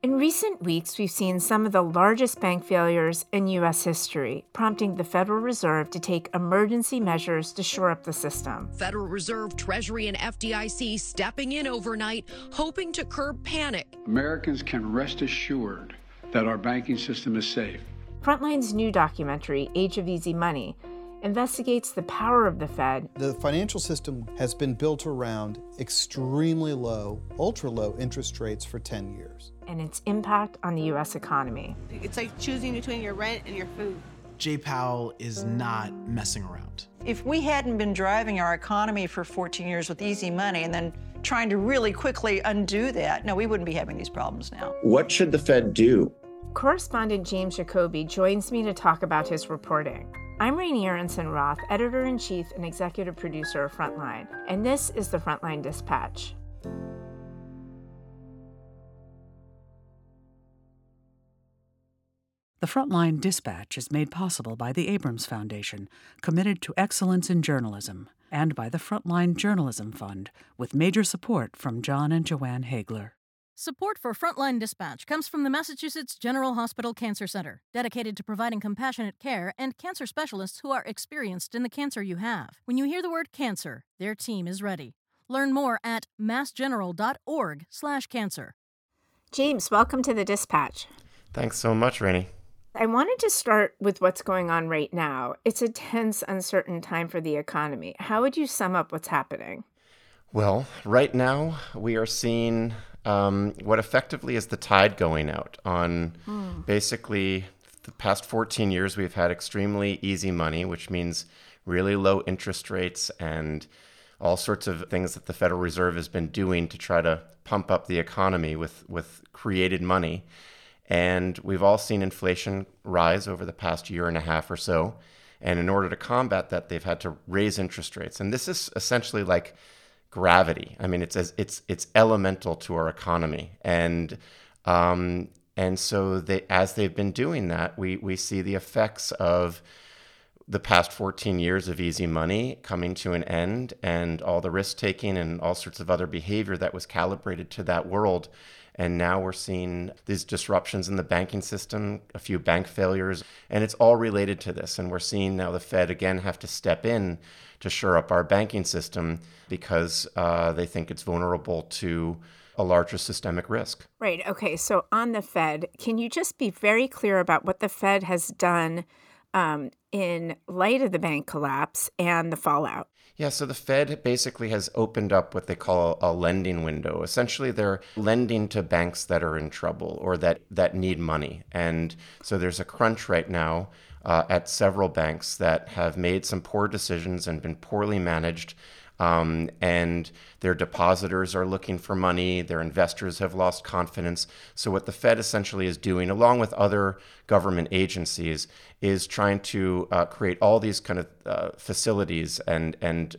In recent weeks, we've seen some of the largest bank failures in U.S. history, prompting the Federal Reserve to take emergency measures to shore up the system. Federal Reserve, Treasury, and FDIC stepping in overnight, hoping to curb panic. Americans can rest assured that our banking system is safe. Frontline's new documentary, Age of Easy Money, investigates the power of the Fed. The financial system has been built around extremely low, ultra-low interest rates for 10 years. And its impact on the U.S. economy. It's like choosing between your rent and your food. Jay Powell is not messing around. If we hadn't been driving our economy for 14 years with easy money and then trying to really quickly undo that, no, we wouldn't be having these problems now. What should the Fed do? Correspondent James Jacoby joins me to talk about his reporting. I'm Rainey Aronson-Roth, editor-in-chief and executive producer of Frontline, and this is the Frontline Dispatch. The Frontline Dispatch is made possible by the Abrams Foundation, committed to excellence in journalism, and by the Frontline Journalism Fund, with major support from John and Joanne Hagler. Support for Frontline Dispatch comes from the Massachusetts General Hospital Cancer Center, dedicated to providing compassionate care and cancer specialists who are experienced in the cancer you have. When you hear the word cancer, their team is ready. Learn more at massgeneral.org/cancer. James, welcome to the Dispatch. Thanks so much, Rainey. I wanted to start with what's going on right now. It's a tense, uncertain time for the economy. How would you sum up what's happening? Well, right now we are seeing what effectively is the tide going out on basically the past 14 years. We've had extremely easy money, which means really low interest rates and all sorts of things that the Federal Reserve has been doing to try to pump up the economy with created money. And we've all seen inflation rise over the past year and a half or so. And in order to combat that, they've had to raise interest rates. And this is essentially like gravity. I mean, it's elemental to our economy. And so as they've been doing that, we see the effects of the past 14 years of easy money coming to an end, and all the risk taking and all sorts of other behavior that was calibrated to that world. And now we're seeing these disruptions in the banking system, a few bank failures, and it's all related to this. And we're seeing now the Fed again have to step in to shore up our banking system because they think it's vulnerable to a larger systemic risk. Right. Okay. So on the Fed, can you just be very clear about what the Fed has done in light of the bank collapse and the fallout? Yeah, so the Fed basically has opened up what they call a lending window. Essentially, they're lending to banks that are in trouble or that need money. And so there's a crunch right now at several banks that have made some poor decisions and been poorly managed. And their depositors are looking for money. Their investors have lost confidence. So what the Fed essentially is doing, along with other government agencies, is trying to create all these kind of facilities and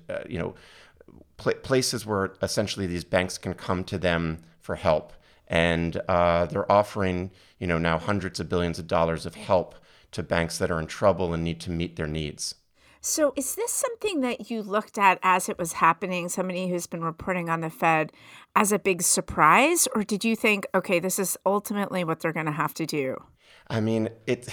places where essentially these banks can come to them for help. And they're offering, now hundreds of billions of dollars of help to banks that are in trouble and need to meet their needs. So is this something that you looked at as it was happening, somebody who's been reporting on the Fed, as a big surprise? Or did you think, okay, this is ultimately what they're going to have to do? I mean,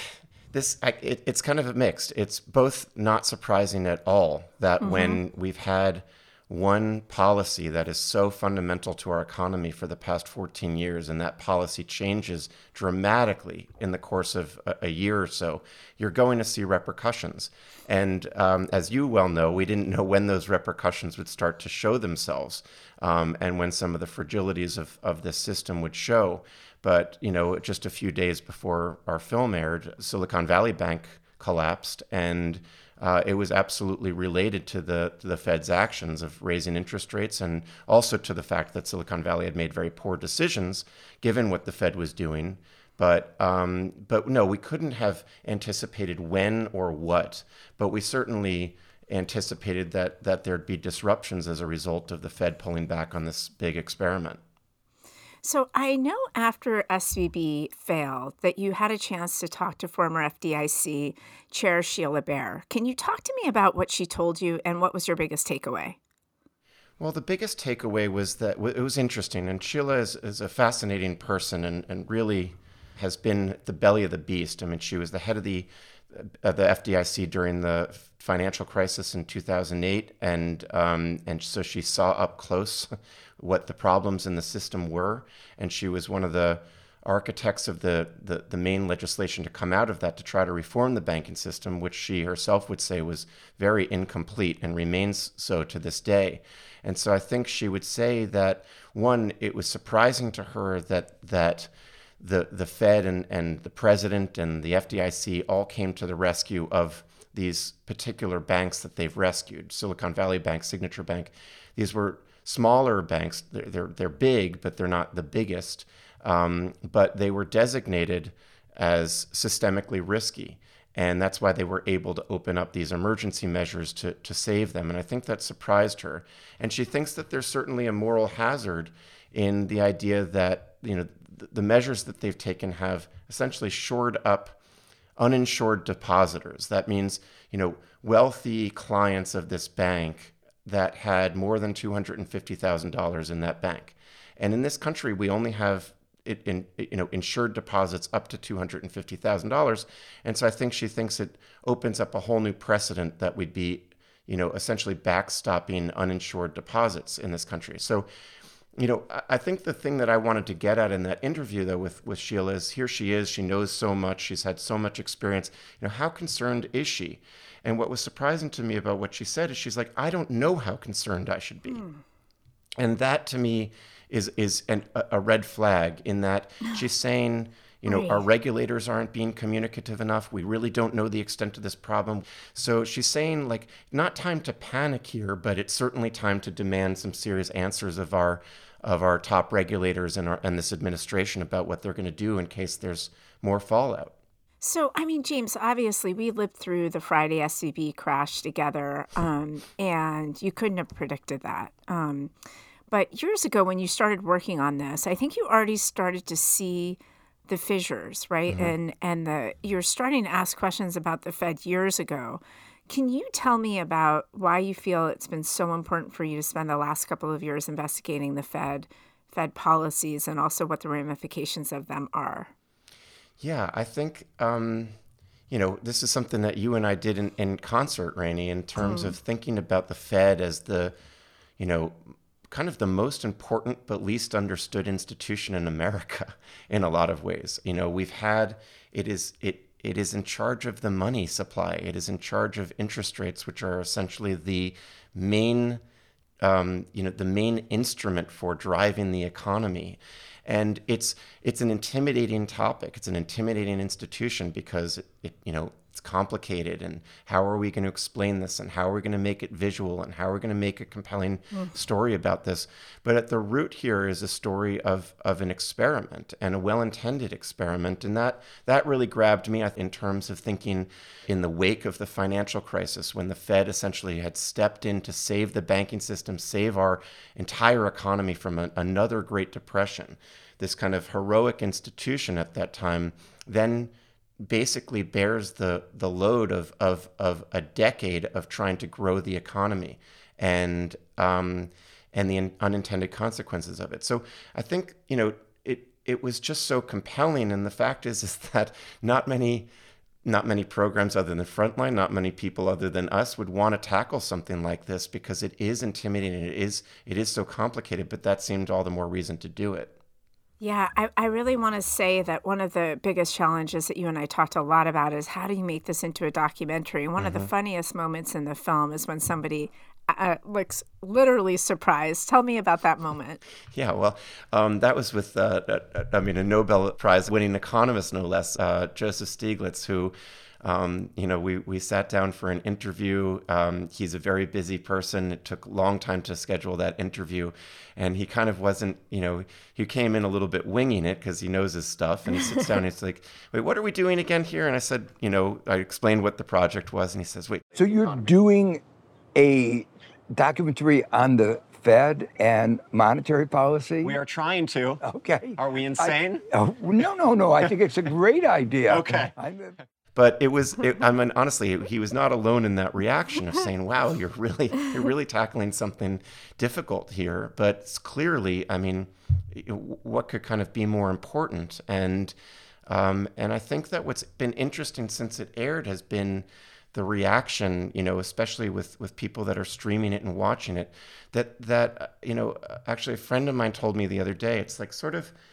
it's kind of a mixed. It's both not surprising at all that when we've had one policy that is so fundamental to our economy for the past 14 years, and that policy changes dramatically in the course of a year or so, you're going to see repercussions. And as you well know, we didn't know when those repercussions would start to show themselves and when some of the fragilities of this system would show. But, just a few days before our film aired, Silicon Valley Bank collapsed, and it was absolutely related to the Fed's actions of raising interest rates, and also to the fact that Silicon Valley had made very poor decisions given what the Fed was doing. But no, we couldn't have anticipated when or what, but we certainly anticipated that there'd be disruptions as a result of the Fed pulling back on this big experiment. So I know after SVB failed that you had a chance to talk to former FDIC Chair Sheila Bair. Can you talk to me about what she told you and what was your biggest takeaway? Well, the biggest takeaway was that it was interesting, and Sheila is a fascinating person and really has been at the belly of the beast. I mean, she was the head of the FDIC during the financial crisis in 2008, and so she saw up close what the problems in the system were, and she was one of the architects of the main legislation to come out of that to try to reform the banking system, which she herself would say was very incomplete and remains so to this day. And so I think she would say that, one, it was surprising to her that the Fed and the president and the FDIC all came to the rescue of these particular banks that they've rescued. Silicon Valley Bank, Signature Bank. These were smaller banks. They're big, but they're not the biggest. But they were designated as systemically risky. And that's why they were able to open up these emergency measures to save them. And I think that surprised her. And she thinks that there's certainly a moral hazard in the idea that, the measures that they've taken have essentially shored up uninsured depositors. That means, wealthy clients of this bank that had more than $250,000 in that bank. And in this country, we only have insured deposits up to $250,000. And so I think she thinks it opens up a whole new precedent that we'd be, essentially backstopping uninsured deposits in this country. So, I think the thing that I wanted to get at in that interview, though, with Sheila is, here she is, she knows so much, she's had so much experience. How concerned is she? And what was surprising to me about what she said is she's like, I don't know how concerned I should be. And that to me is a red flag, in that she's saying, our regulators aren't being communicative enough. We really don't know the extent of this problem. So she's saying, like, not time to panic here, but it's certainly time to demand some serious answers of our top regulators and this administration about what they're going to do in case there's more fallout. So, James, obviously we lived through the Friday SVB crash together, and you couldn't have predicted that. But years ago, when you started working on this, I think you already started to see the fissures, right? Mm-hmm. And you're starting to ask questions about the Fed years ago. Can you tell me about why you feel it's been so important for you to spend the last couple of years investigating the Fed policies, and also what the ramifications of them are? Yeah, I think, this is something that you and I did in concert, Rainey, in terms of thinking about the Fed as the, kind of the most important but least understood institution in America in a lot of ways. It is in charge of the money supply. It is in charge of interest rates, which are essentially the main, the main instrument for driving the economy. And it's an intimidating topic. It's an intimidating institution because it's complicated, and how are we going to explain this, and how are we going to make it visual, and how are we going to make a compelling story about this? But at the root here is a story of an experiment, and a well-intended experiment, and that really grabbed me in terms of thinking in the wake of the financial crisis, when the Fed essentially had stepped in to save the banking system, save our entire economy from another Great Depression. This kind of heroic institution at that time then basically bears the load of a decade of trying to grow the economy and the unintended consequences of it. So I think it was just so compelling, and the fact is that not many programs other than Frontline, not many people other than us would want to tackle something like this, because it is intimidating, it is so complicated, but that seemed all the more reason to do it. Yeah, I really want to say that one of the biggest challenges that you and I talked a lot about is, how do you make this into a documentary? And one of the funniest moments in the film is when somebody looks literally surprised. Tell me about that moment. Yeah, well, that was with, a Nobel Prize winning economist, no less, Joseph Stiglitz, who, we sat down for an interview. He's a very busy person. It took a long time to schedule that interview. And he kind of wasn't, he came in a little bit winging it because he knows his stuff. And he sits down and he's like, wait, what are we doing again here? And I said, I explained what the project was. And he says, wait. So you're doing a documentary on the Fed and monetary policy? We are trying to. Okay. Are we insane? No. I think it's a great idea. Okay. But I mean, honestly, he was not alone in that reaction of saying, wow, you're really tackling something difficult here. But it's clearly, I mean, what could kind of be more important? And I think that what's been interesting since it aired has been the reaction, especially with people that are streaming it and watching it, that actually a friend of mine told me the other day, it's like sort of,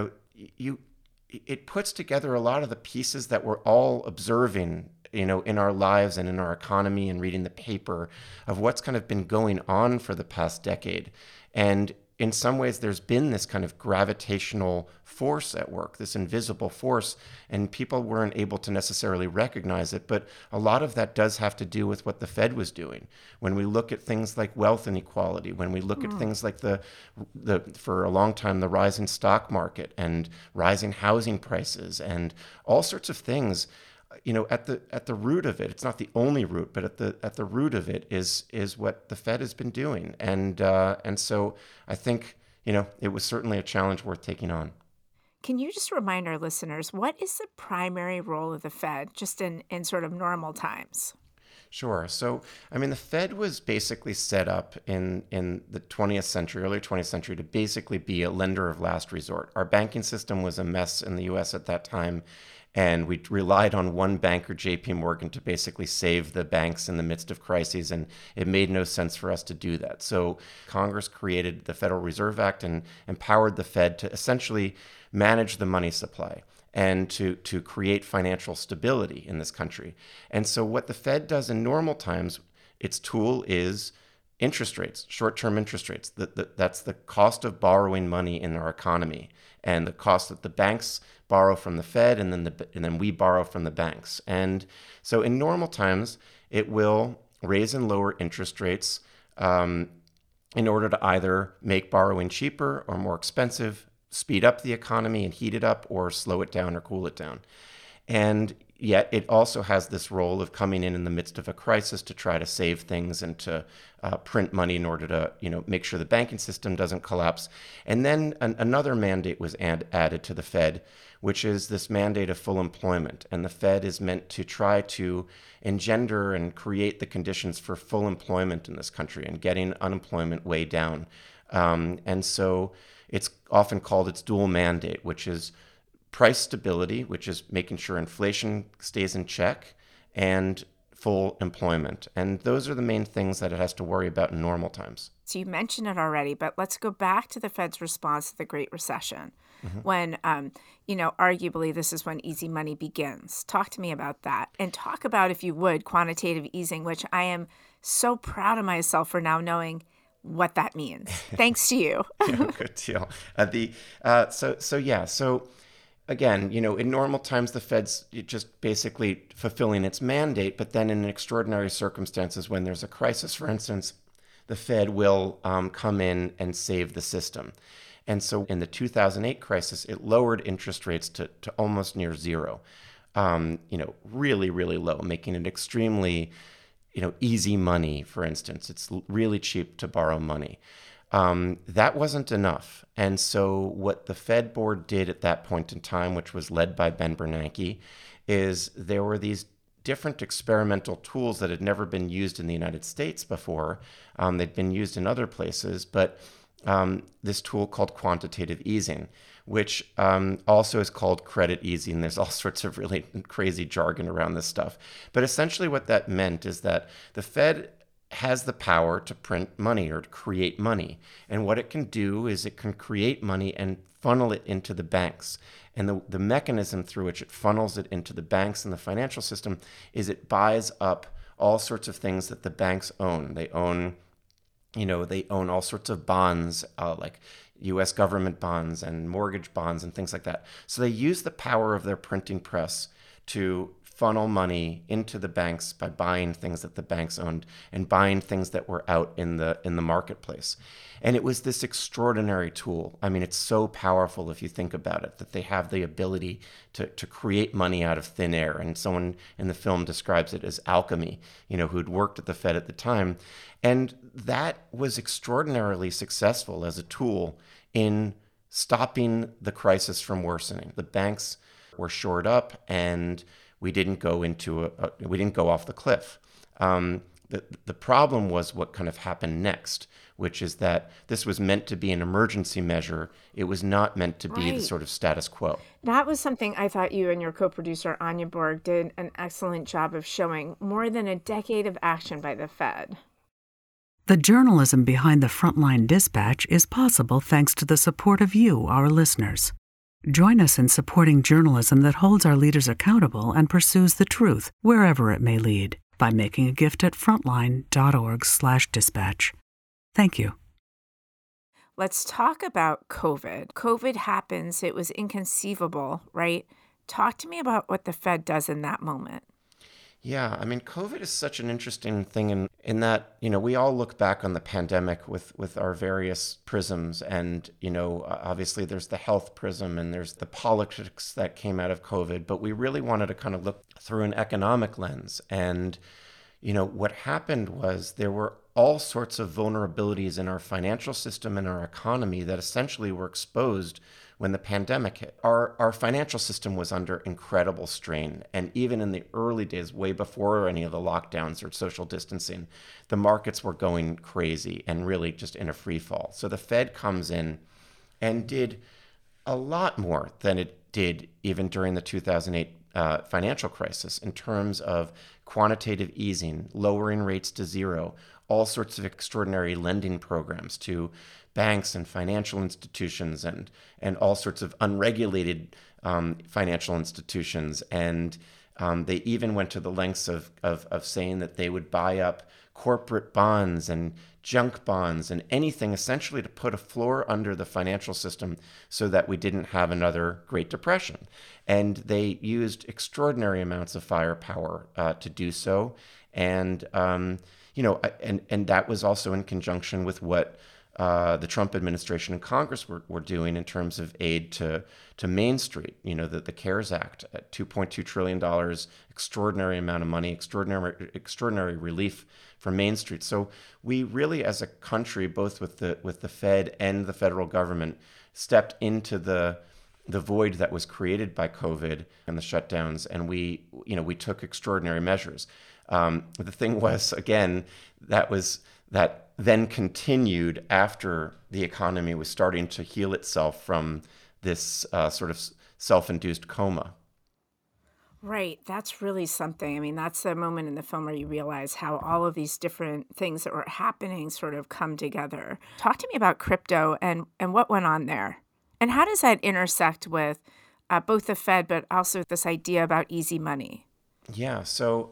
it puts together a lot of the pieces that we're all observing, in our lives and in our economy and reading the paper of what's kind of been going on for the past decade. And in some ways, there's been this kind of gravitational force at work, this invisible force, and people weren't able to necessarily recognize it. But a lot of that does have to do with what the Fed was doing. When we look at things like wealth inequality, when we look at things like for a long time, the rising stock market and rising housing prices and all sorts of things, at the root of it, it's not the only root, but at the root of it is what the Fed has been doing, and so I think it was certainly a challenge worth taking on. Can you just remind our listeners, what is the primary role of the Fed just in sort of normal times? Sure. So, I mean, the Fed was basically set up in the 20th century, early 20th century, to basically be a lender of last resort. Our banking system was a mess in the U.S. at that time, and we relied on one banker, J.P. Morgan, to basically save the banks in the midst of crises, and it made no sense for us to do that. So Congress created the Federal Reserve Act and empowered the Fed to essentially manage the money supply and to create financial stability in this country. And so what the Fed does in normal times, its tool is interest rates, short-term interest rates. That's the cost of borrowing money in our economy, and the cost that the banks borrow from the Fed, and then we borrow from the banks. And so in normal times, it will raise and lower interest rates in order to either make borrowing cheaper or more expensive, speed up the economy and heat it up, or slow it down or cool it down. And yet it also has this role of coming in the midst of a crisis to try to save things and to print money in order to make sure the banking system doesn't collapse. And then another mandate was added to the Fed, which is this mandate of full employment. And the Fed is meant to try to engender and create the conditions for full employment in this country and getting unemployment way down. And so it's often called its dual mandate, which is price stability, which is making sure inflation stays in check, and full employment. And those are the main things that it has to worry about in normal times. So you mentioned it already, but let's go back to the Fed's response to the Great Recession, when, arguably this is when easy money begins. Talk to me about that, and talk about, if you would, quantitative easing, which I am so proud of myself for now knowing what that means. Thanks to you. Yeah, good deal. So again, in normal times, the Fed's just basically fulfilling its mandate, but then in extraordinary circumstances, when there's a crisis, for instance, the Fed will come in and save the system. And so in the 2008 crisis, it lowered interest rates to almost near zero, really, really low, making it extremely, easy money, for instance. It's really cheap to borrow money. That wasn't enough. And so what the Fed board did at that point in time, which was led by Ben Bernanke, is there were these different experimental tools that had never been used in the United States before. They'd been used in other places, but this tool called quantitative easing, which also is called credit easing. There's all sorts of really crazy jargon around this stuff. But essentially what that meant is that the Fed has the power to print money or to create money. And what it can do is it can create money and funnel it into the banks. And the mechanism through which it funnels it into the banks and the financial system is it buys up all sorts of things that the banks own. They own all sorts of bonds, like U.S. government bonds and mortgage bonds and things like that. So they use the power of their printing press to funnel money into the banks by buying things that the banks owned and buying things that were out in the marketplace. And it was this extraordinary tool. I mean, it's so powerful if you think about it, that they have the ability to create money out of thin air. And someone in the film describes it as alchemy, who'd worked at the Fed at the time. And that was extraordinarily successful as a tool in stopping the crisis from worsening. The banks were shored up, and we didn't go off the cliff. The problem was what kind of happened next, which is that this was meant to be an emergency measure. It was not meant to be the sort of status quo. That was something I thought you and your co-producer, Anya Borg, did an excellent job of showing. More than a decade of action by the Fed. The journalism behind the Frontline Dispatch is possible thanks to the support of you, our listeners. Join us in supporting journalism that holds our leaders accountable and pursues the truth, wherever it may lead, by making a gift at frontline.org/dispatch. Thank you. Let's talk about COVID. COVID happens. It was inconceivable, right? Talk to me about what the Fed does in that moment. Yeah, I mean, COVID is such an interesting thing in that, we all look back on the pandemic with our various prisms. And, obviously there's the health prism and there's the politics that came out of COVID. But we really wanted to kind of look through an economic lens. And, what happened was there were all sorts of vulnerabilities in our financial system and our economy that essentially were exposed when the pandemic hit. Our financial system was under incredible strain. And even in the early days, way before any of the lockdowns or social distancing, the markets were going crazy and really just in a free fall. So the Fed comes in and did a lot more than it did even during the 2008 financial crisis in terms of quantitative easing, lowering rates to zero, all sorts of extraordinary lending programs to banks and financial institutions and all sorts of unregulated financial institutions. And they even went to the lengths of saying that they would buy up corporate bonds and junk bonds and anything essentially to put a floor under the financial system so that we didn't have another Great Depression. And they used extraordinary amounts of firepower to do so. And, and that was also in conjunction with what the Trump administration and Congress were doing in terms of aid to Main Street, the CARES Act, at $2.2 trillion, extraordinary amount of money, extraordinary relief for Main Street. So we really, as a country, both with the Fed and the federal government, stepped into the void that was created by COVID and the shutdowns, and we took extraordinary measures. The thing was, again, that then continued after the economy was starting to heal itself from this sort of self-induced coma. Right. That's really something. I mean, that's the moment in the film where you realize how all of these different things that were happening sort of come together. Talk to me about crypto and what went on there. And how does that intersect with both the Fed, but also this idea about easy money? Yeah. So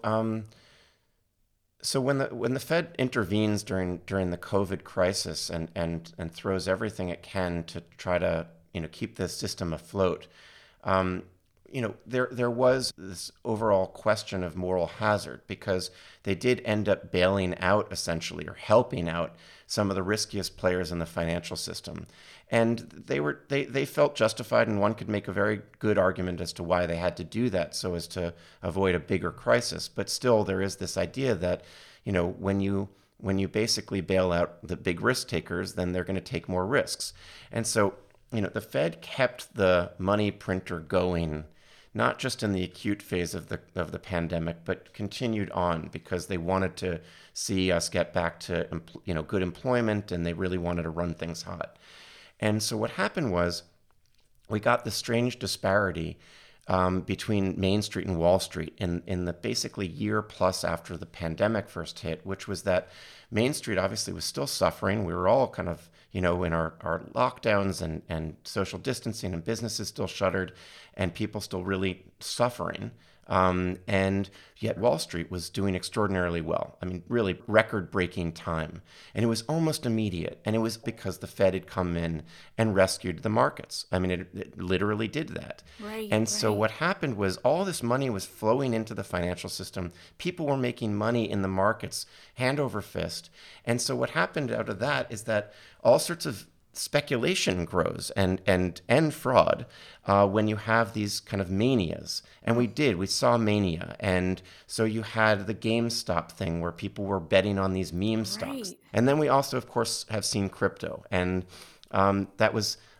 when the Fed intervenes during the COVID crisis and throws everything it can to try to keep the system afloat, there was this overall question of moral hazard because they did end up bailing out essentially or helping out some of the riskiest players in the financial system. And they felt justified, and one could make a very good argument as to why they had to do that so as to avoid a bigger crisis. But still, there is this idea that, when you basically bail out the big risk takers, then they're going to take more risks. And so, the Fed kept the money printer going, not just in the acute phase of the pandemic, but continued on because they wanted to see us get back to good employment, and they really wanted to run things hot. And so what happened was we got this strange disparity between Main Street and Wall Street in the basically year plus after the pandemic first hit, which was that Main Street obviously was still suffering. We were all kind of, in our lockdowns and social distancing, and businesses still shuttered and people still really suffering. And yet Wall Street was doing extraordinarily well. I mean, really record-breaking time. And it was almost immediate. And it was because the Fed had come in and rescued the markets. I mean, it literally did that. Right. So what happened was all this money was flowing into the financial system. People were making money in the markets, hand over fist. And so what happened out of that is that all sorts of speculation grows and fraud when you have these kind of manias. And we saw mania. And so you had the GameStop thing where people were betting on these meme stocks. And then we also, of course, have seen crypto. And that was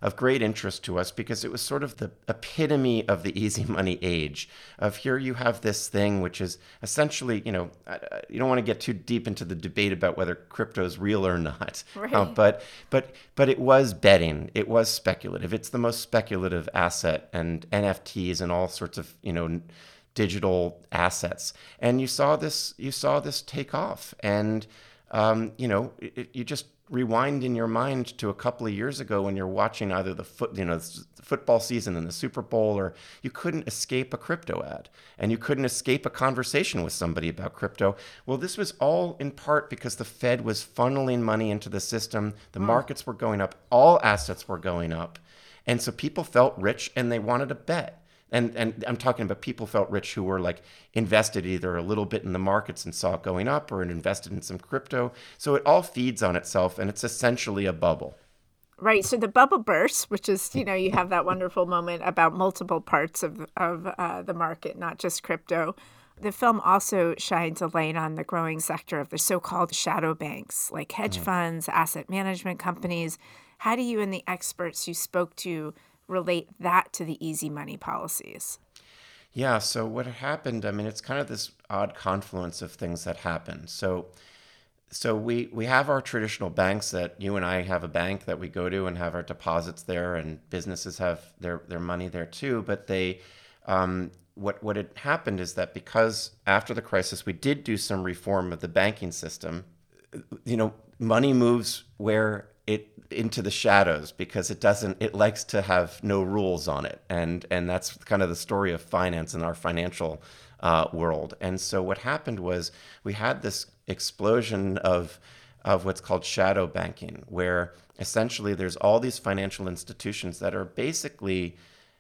of great interest to us because it was sort of the epitome of the easy money age. Of here you have this thing which is essentially, you don't want to get too deep into the debate about whether crypto is real or not. Right. But it was betting. It was speculative. It's the most speculative asset, and NFTs and all sorts of, digital assets. And you saw this take off. And, you just rewind in your mind to a couple of years ago when you're watching either the football season and the Super Bowl, or you couldn't escape a crypto ad and you couldn't escape a conversation with somebody about crypto. Well, this was all in part because the Fed was funneling money into the system. The markets were going up. All assets were going up. And so people felt rich and they wanted to bet. And I'm talking about people felt rich who were like invested either a little bit in the markets and saw it going up, or invested in some crypto. So it all feeds on itself, and it's essentially a bubble. Right. So the bubble bursts, which is, you have that wonderful moment about multiple parts of the market, not just crypto. The film also shines a light on the growing sector of the so-called shadow banks, like hedge funds, asset management companies. How do you and the experts you spoke to relate that to the easy money policies? Yeah, so what happened, it's kind of this odd confluence of things that happened. So we have our traditional banks that you and I have a bank that we go to and have our deposits there, and businesses have their money there too. But they, what had happened is that because after the crisis, we did do some reform of the banking system. Money moves where into the shadows because it likes to have no rules on it. And that's kind of the story of finance in our financial world. And so what happened was we had this explosion of what's called shadow banking, where essentially there's all these financial institutions that are basically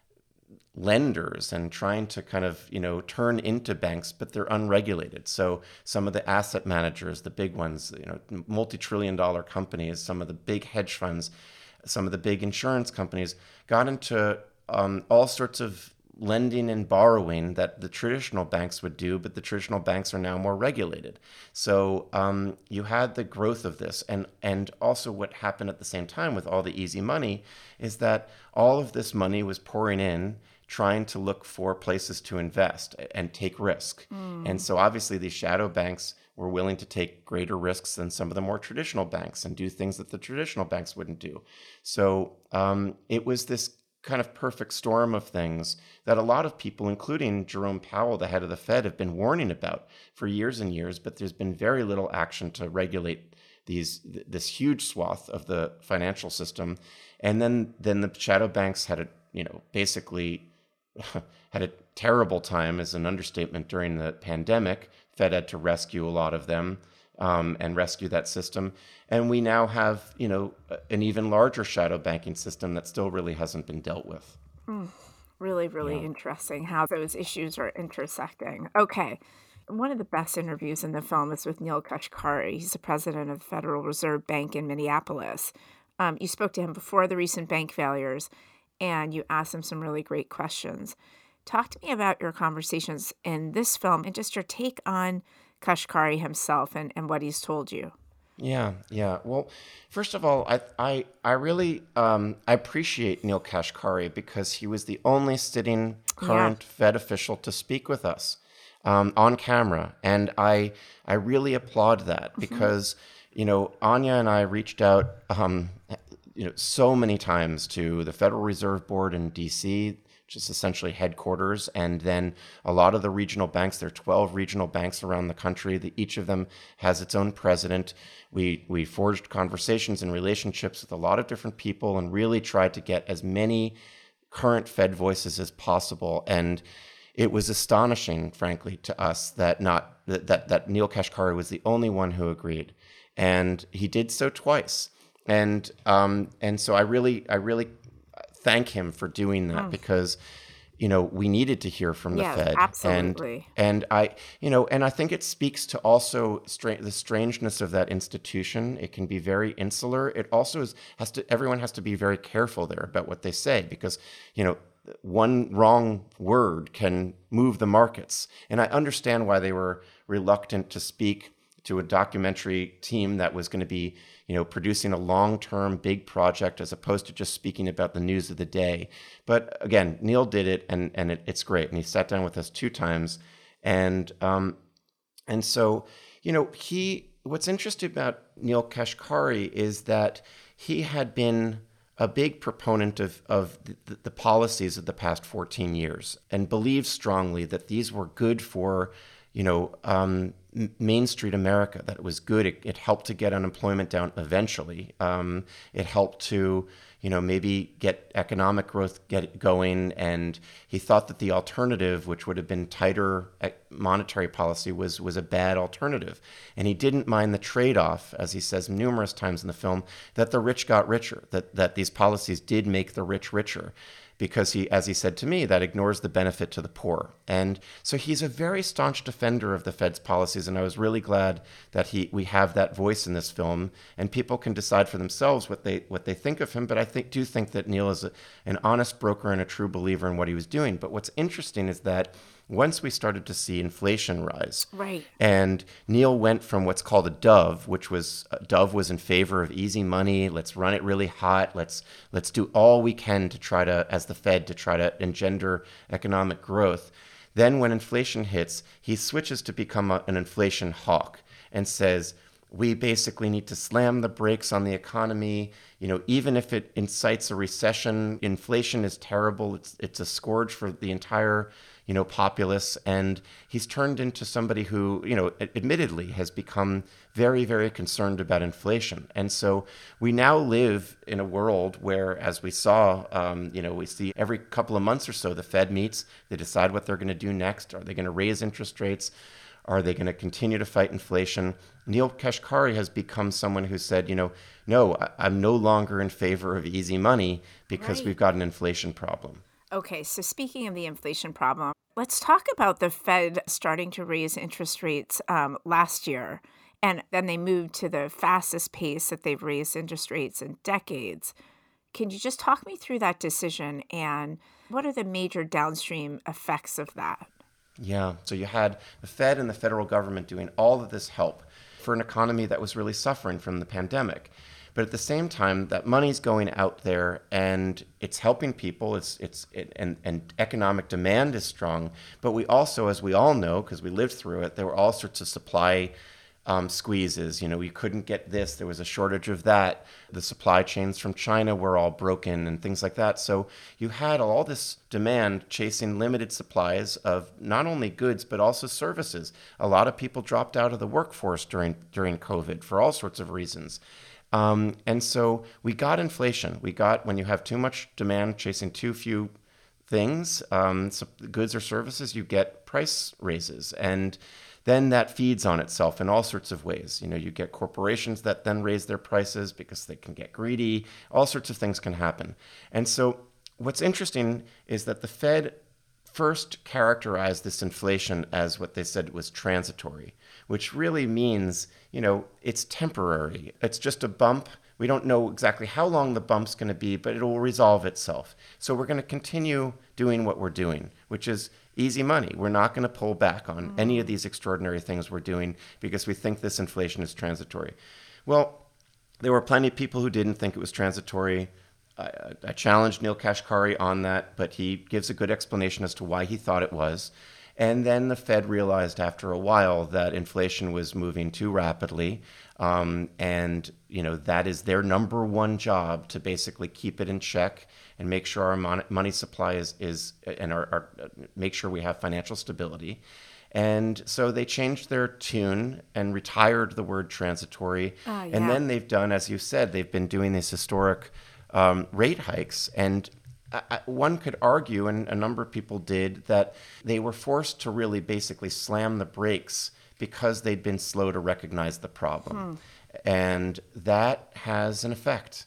lenders and trying to kind of, turn into banks, but they're unregulated. So some of the asset managers, the big ones, multi-trillion-dollar companies, some of the big hedge funds, some of the big insurance companies got into all sorts of lending and borrowing that the traditional banks would do, but the traditional banks are now more regulated. So you had the growth of this. And also what happened at the same time with all the easy money is that all of this money was pouring in, trying to look for places to invest and take risk. And so obviously these shadow banks were willing to take greater risks than some of the more traditional banks and do things that the traditional banks wouldn't do. So it was this kind of perfect storm of things that a lot of people, including Jerome Powell, the head of the Fed, have been warning about for years and years, but there's been very little action to regulate this huge swath of the financial system. And then the shadow banks had basically had a terrible time, is an understatement, during the pandemic. Fed had to rescue a lot of them and rescue that system. And we now have, an even larger shadow banking system that still really hasn't been dealt with. Really, really interesting how those issues are intersecting. Okay. One of the best interviews in the film is with Neel Kashkari. He's the president of the Federal Reserve Bank in Minneapolis. You spoke to him before the recent bank failures, and you asked him some really great questions. Talk to me about your conversations in this film and just your take on Kashkari himself and what he's told you. Yeah. Well, first of all, I really I appreciate Neel Kashkari because he was the only sitting current Fed official to speak with us on camera, and I really applaud that because Anya and I reached out so many times to the Federal Reserve Board in D.C., which is essentially headquarters, and then a lot of the regional banks. There are 12 regional banks around the country. Each of them has its own president. We forged conversations and relationships with a lot of different people and really tried to get as many current Fed voices as possible. And it was astonishing, frankly, to us that that Neel Kashkari was the only one who agreed, and he did so twice. And so I really thank him for doing that because, we needed to hear from the Fed. Absolutely. And I think it speaks to also the strangeness of that institution. It can be very insular. It also everyone has to be very careful there about what they say because, one wrong word can move the markets. And I understand why they were reluctant to speak to a documentary team that was going to be, producing a long-term big project as opposed to just speaking about the news of the day. But again, Neil did it, and it's great. And he sat down with us 2 times, and so what's interesting about Neel Kashkari is that he had been a big proponent of the policies of the past 14 years and believed strongly that these were good for, Main Street America, that it was good. It helped to get unemployment down eventually. It helped to, maybe get economic growth going. And he thought that the alternative, which would have been tighter monetary policy, was a bad alternative. And he didn't mind the trade-off, as he says numerous times in the film, that the rich got richer, that these policies did make the rich richer. Because as he said to me, that ignores the benefit to the poor. And so he's a very staunch defender of the Fed's policies, and I was really glad that we have that voice in this film, and people can decide for themselves what they think of him. But I do think that Neil is an honest broker and a true believer in what he was doing. But what's interesting is that once we started to see inflation rise, right, and Neil went from what's called a dove, which was in favor of easy money. Let's run it really hot. Let's do all we can to try to, as the Fed, to try to engender economic growth. Then when inflation hits, he switches to become an inflation hawk and says, we basically need to slam the brakes on the economy. Even if it incites a recession, inflation is terrible. It's a scourge for the entire populace. And he's turned into somebody who, admittedly has become very, very concerned about inflation. And so we now live in a world where, as we saw, we see every couple of months or so, the Fed meets, they decide what they're going to do next. Are they going to raise interest rates? Are they going to continue to fight inflation? Neel Kashkari has become someone who said, no, I'm no longer in favor of easy money because right, we've got an inflation problem. Okay, so speaking of the inflation problem, let's talk about the Fed starting to raise interest rates last year. And then they moved to the fastest pace that they've raised interest rates in decades. Can you just talk me through that decision and what are the major downstream effects of that? Yeah, so you had the Fed and the federal government doing all of this help for an economy that was really suffering from the pandemic. But at the same time, that money's going out there and it's helping people. And economic demand is strong. But we also, as we all know, because we lived through it, there were all sorts of supply squeezes. We couldn't get this. There was a shortage of that. The supply chains from China were all broken and things like that. So you had all this demand chasing limited supplies of not only goods, but also services. A lot of people dropped out of the workforce during COVID for all sorts of reasons. And so we got inflation. When you have too much demand chasing too few things, goods or services, you get price raises. And then that feeds on itself in all sorts of ways. You get corporations that then raise their prices because they can get greedy. All sorts of things can happen. And so what's interesting is that the Fed first characterized this inflation as what they said was transitory, which really means, it's temporary. It's just a bump. We don't know exactly how long the bump's going to be, but it will resolve itself. So we're going to continue doing what we're doing, which is easy money. We're not going to pull back on any of these extraordinary things we're doing because we think this inflation is transitory. Well, there were plenty of people who didn't think it was transitory. I challenged Neel Kashkari on that, but he gives a good explanation as to why he thought it was. And then the Fed realized after a while that inflation was moving too rapidly. And that is their number one job, to basically keep it in check and make sure our money supply is make sure we have financial stability. And so they changed their tune and retired the word transitory. Yeah. And then they've done, as you said, they've been doing these historic rate hikes. And one could argue, and a number of people did, that they were forced to really basically slam the brakes because they'd been slow to recognize the problem. And that has an effect.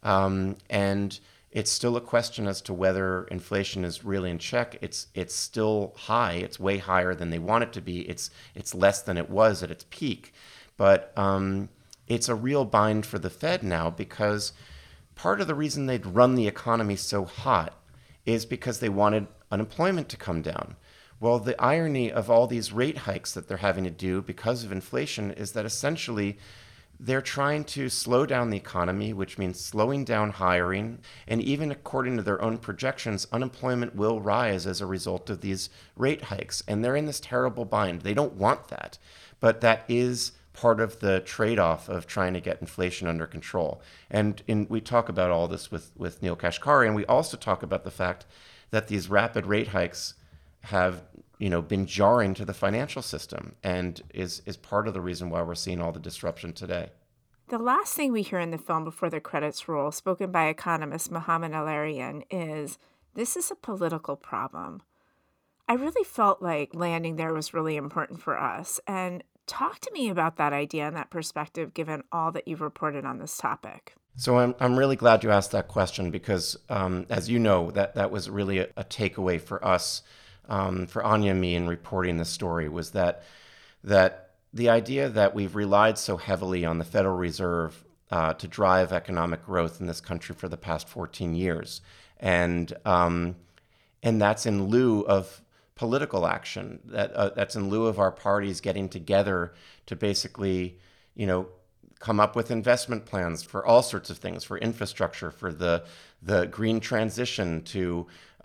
And it's still a question as to whether inflation is really in check. It's still high. It's way higher than they want it to be. It's less than it was at its peak. But it's a real bind for the Fed now, because part of the reason they'd run the economy so hot is because they wanted unemployment to come down. Well, the irony of all these rate hikes that they're having to do because of inflation is that essentially they're trying to slow down the economy, which means slowing down hiring. And even according to their own projections, unemployment will rise as a result of these rate hikes. And they're in this terrible bind. They don't want that. But that is part of the trade-off of trying to get inflation under control. And we talk about all this with Neel Kashkari, and we also talk about the fact that these rapid rate hikes have been jarring to the financial system and is part of the reason why we're seeing all the disruption today. The last thing we hear in the film before the credits roll, spoken by economist Mohamed El-Erian, is this is a political problem. I really felt like landing there was really important for us. And talk to me about that idea and that perspective, given all that you've reported on this topic. So I'm really glad you asked that question because, as you know, that was really a takeaway for us. For Anya and me in reporting this story was that the idea that we've relied so heavily on the Federal Reserve to drive economic growth in this country for the past 14 years, and that's in lieu of political action. That's in lieu of our parties getting together to basically, come up with investment plans for all sorts of things, for infrastructure, for the green transition, to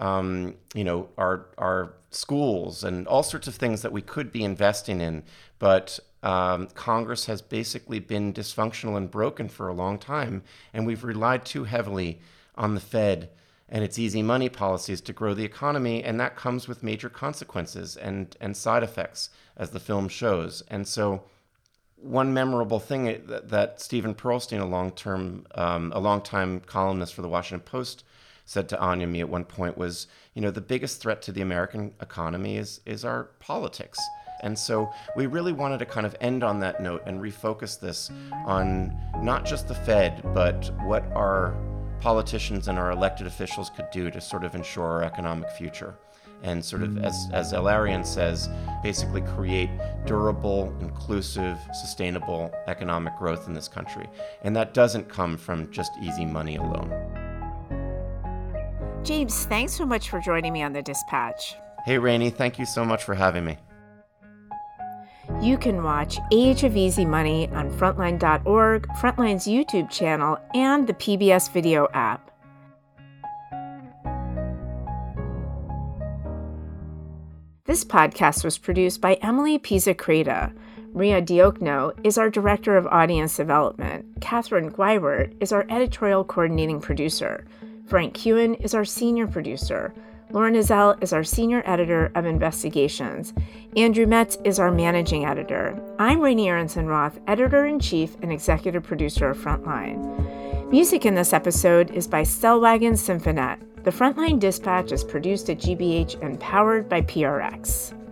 our schools and all sorts of things that we could be investing in. But Congress has basically been dysfunctional and broken for a long time, and we've relied too heavily on the Fed and its easy money policies to grow the economy, and that comes with major consequences and side effects, as the film shows. And so one memorable thing that Stephen Pearlstein, a longtime columnist for the Washington Post, said to Anya and me at one point was, the biggest threat to the American economy is our politics. And so we really wanted to kind of end on that note and refocus this on not just the Fed, but what our politicians and our elected officials could do to sort of ensure our economic future. And sort of, as El-Erian says, basically create durable, inclusive, sustainable economic growth in this country. And that doesn't come from just easy money alone. James, thanks so much for joining me on The Dispatch. Hey, Rainey, thank you so much for having me. You can watch Age of Easy Money on Frontline.org, Frontline's YouTube channel, and the PBS Video app. This podcast was produced by Emily Pizzacreta. Ria Diokno is our Director of Audience Development. Catherine Gwywert is our Editorial Coordinating Producer. Frank Kewen is our Senior Producer. Lauren Ezell is our Senior Editor of Investigations. Andrew Metz is our Managing Editor. I'm Rainey Aronson-Roth, Editor-in-Chief and Executive Producer of Frontline. Music in this episode is by Stellwagen Symphonette. The Frontline Dispatch is produced at GBH and powered by PRX.